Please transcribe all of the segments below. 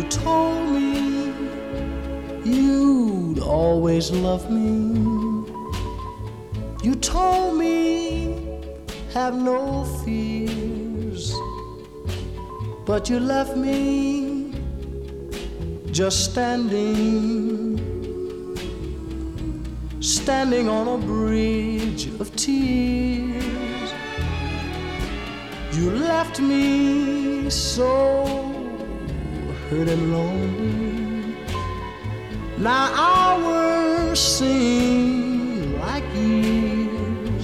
told me you'd always love me. You told me have no fears, but you left me just standing on a bridge of tears. You left me so hurt and lonely. Now hours seem like years.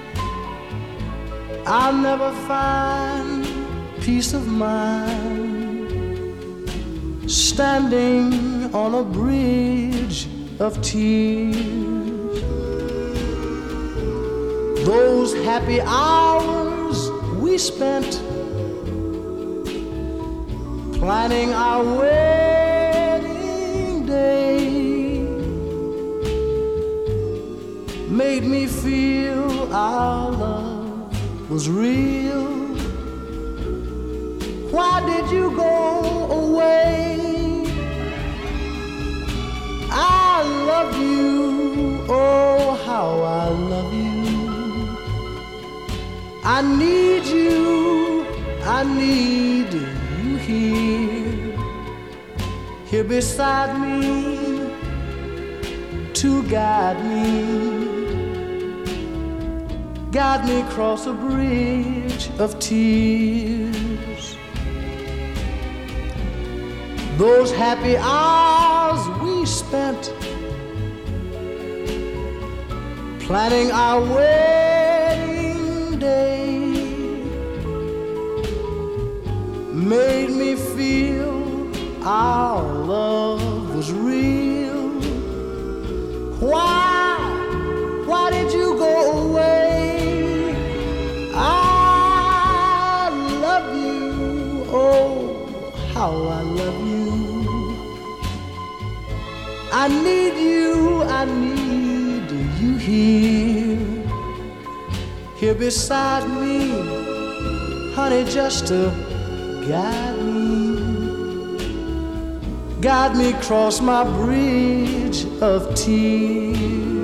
I'll never find peace of mind standing on a bridge of tears. Those happy hours we spent planning our wedding day made me feel our love was real. Why did you go away? I love you, oh how I love you. I need you, I need you here beside me to guide me across a bridge of tears. Those happy hours we spent planning our wedding day made me feel our love was real. Why did you go away? I love you, oh how I love you. I need you here beside me, honey, just to guide me across my bridge of tears.